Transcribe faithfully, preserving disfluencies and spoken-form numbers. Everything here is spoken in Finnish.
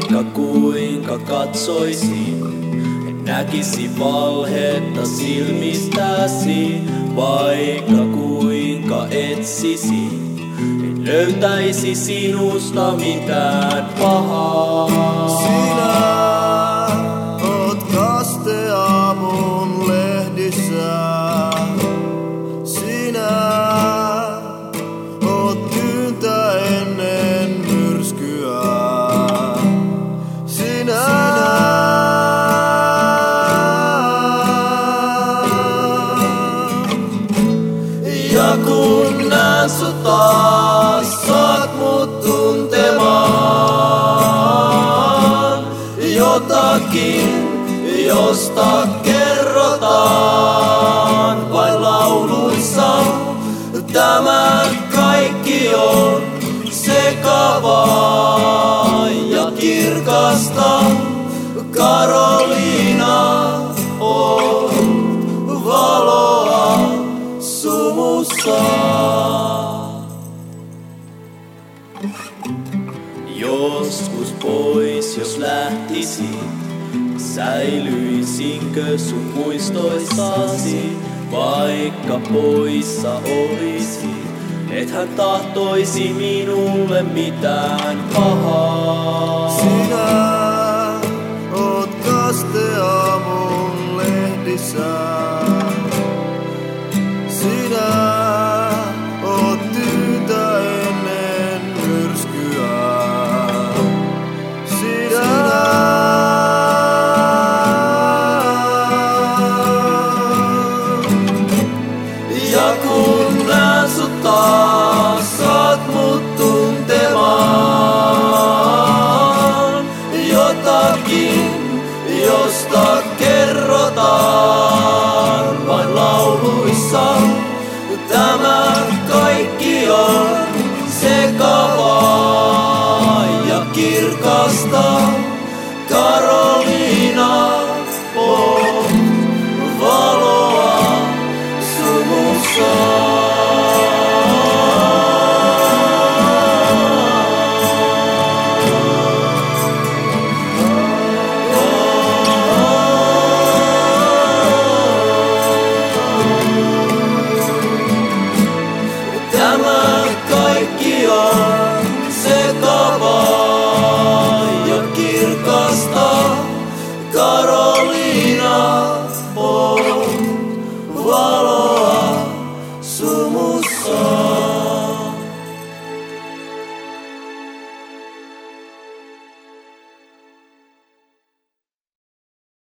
Vaikka kuinka katsoisin, en näkisi valhetta silmistäsi. Vaikka kuinka etsisin, en löytäisi sinusta mitään pahaa. Sinä oot kaste aamun lehdissä. Sinä oot tyyntä ennen myrskyä. Sinä, ja kun näen sut taas, saat mut tuntemaan jotakin, josta kerrotaan vain lauluissa. Tämä kaikki on sekavaa ja kirkasta. Karoliina on valoa sumussa. Joskus pois jos lähtisin, säilyisinkö sun muistoissasi? Vaikka poissa olisin, ethän tahtoisi minulle mitään pahaa. sinä oot kaste aamun lehdissä. Sinä oot tyyntä ennen myrskyä. Sinä, ja kun näen sut taas, saat mut tuntemaan jotakin, josta kerrotaan vain lauluissa. Tämä kaikki on sekavaa ja kirkasta. Karoliina on valoa sumussa. Tämä kaikki on sekavaa ja kirkasta. Karoliina on valoa sumussa.